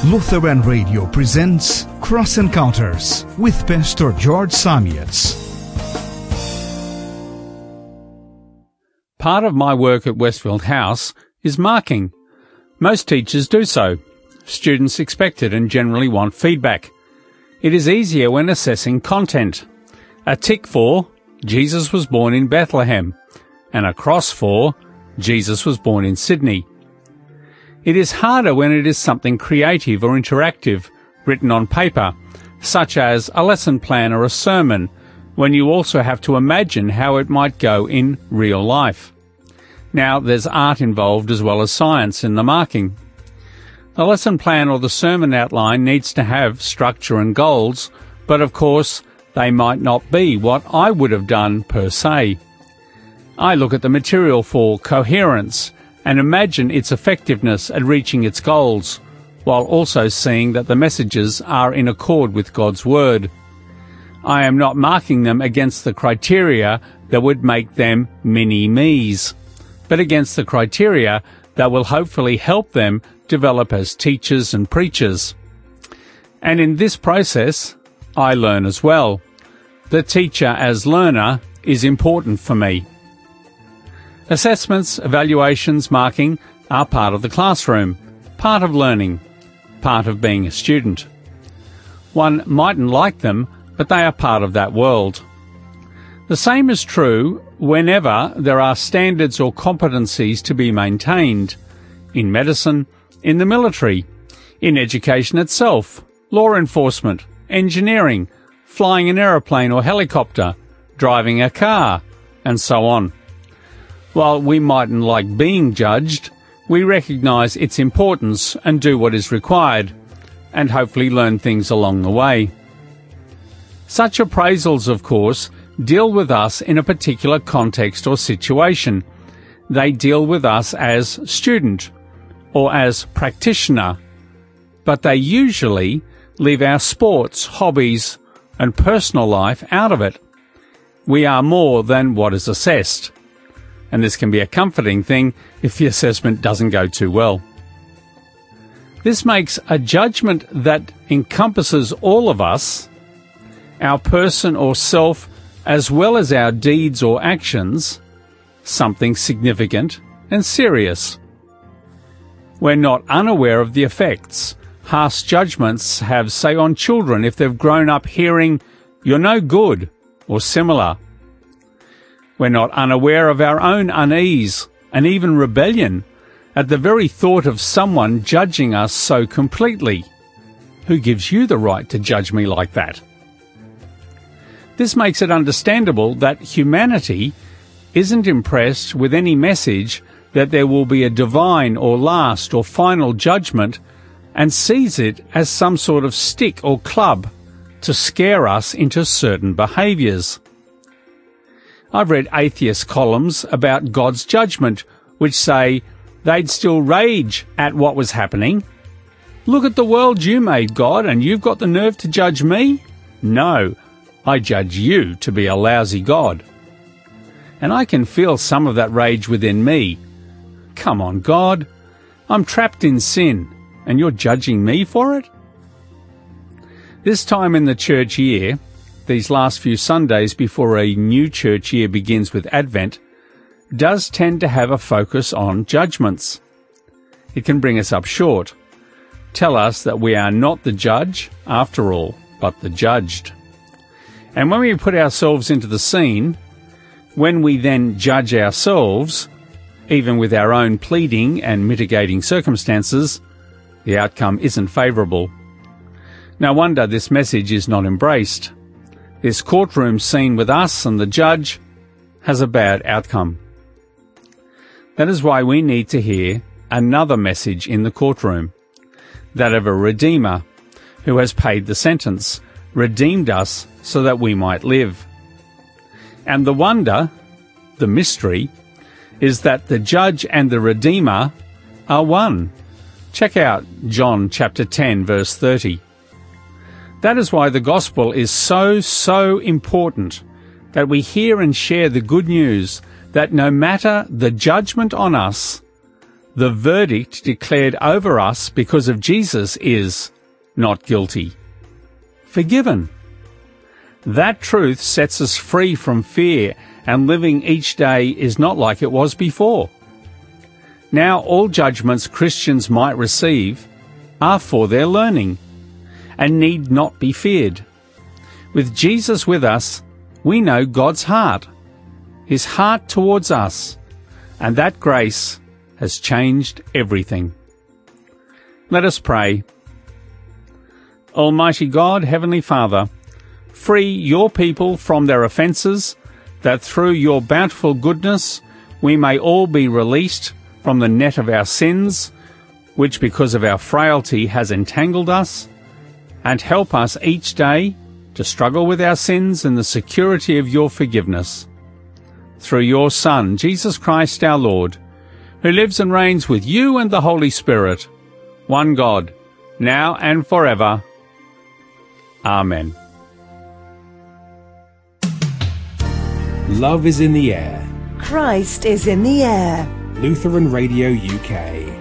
Lutheran Radio presents Cross Encounters with Pastor George Samietz. Part of my work at Westfield House is marking. Most teachers do so. Students expect it and generally want feedback. It is easier when assessing content. A tick for Jesus was born in Bethlehem, and a cross for Jesus was born in Sydney. It is harder when it is something creative or interactive, written on paper, such as a lesson plan or a sermon, when you also have to imagine how it might go in real life. Now, there's art involved as well as science in the marking. The lesson plan or the sermon outline needs to have structure and goals, but of course, they might not be what I would have done per se. I look at the material for coherence and imagine its effectiveness at reaching its goals, while also seeing that the messages are in accord with God's Word. I am not marking them against the criteria that would make them mini-me's, but against the criteria that will hopefully help them develop as teachers and preachers. And in this process, I learn as well. The teacher as learner is important for me. Assessments, evaluations, marking are part of the classroom, part of learning, part of being a student. One mightn't like them, but they are part of that world. The same is true whenever there are standards or competencies to be maintained, in medicine, in the military, in education itself, law enforcement, engineering, flying an aeroplane or helicopter, driving a car, and so on. While we mightn't like being judged, we recognise its importance and do what is required, and hopefully learn things along the way. Such appraisals, of course, deal with us in a particular context or situation. They deal with us as student or as practitioner, but they usually leave our sports, hobbies, and personal life out of it. We are more than what is assessed. And this can be a comforting thing if the assessment doesn't go too well. This makes a judgment that encompasses all of us, our person or self, as well as our deeds or actions, something significant and serious. We're not unaware of the effects harsh judgments have, say, on children if they've grown up hearing, "You're no good," or similar. We're not unaware of our own unease and even rebellion at the very thought of someone judging us so completely. Who gives you the right to judge me like that? This makes it understandable that humanity isn't impressed with any message that there will be a divine or last or final judgment and sees it as some sort of stick or club to scare us into certain behaviours. I've read atheist columns about God's judgment, which say they'd still rage at what was happening. Look at the world you made, God, and you've got the nerve to judge me? No, I judge you to be a lousy God. And I can feel some of that rage within me. Come on, God, I'm trapped in sin, and you're judging me for it? This time in the church year, these last few Sundays before a new church year begins with Advent, does tend to have a focus on judgments. It can bring us up short, tell us that we are not the judge, after all, but the judged. And when we put ourselves into the scene, when we then judge ourselves, even with our own pleading and mitigating circumstances, the outcome isn't favourable. No wonder this message is not embraced. This courtroom scene with us and the judge has a bad outcome. That is why we need to hear another message in the courtroom, that of a Redeemer who has paid the sentence, redeemed us so that we might live. And the wonder, the mystery, is that the judge and the Redeemer are one. Check out John chapter 10, verse 30. That is why the gospel is so important, that we hear and share the good news that no matter the judgment on us, The verdict declared over us because of Jesus is not guilty, forgiven. That truth sets us free from fear, and living each day is not like it was before. Now all judgments Christians might receive are for their learning and need not be feared. With Jesus with us, we know God's heart, His heart towards us, and that grace has changed everything. Let us pray. Almighty God, Heavenly Father, free your people from their offences, that through your bountiful goodness we may all be released from the net of our sins, which because of our frailty has entangled us, and help us each day to struggle with our sins in the security of your forgiveness. Through your Son, Jesus Christ our Lord, who lives and reigns with you and the Holy Spirit, one God, now and forever. Amen. Love is in the air. Christ is in the air. Lutheran Radio UK.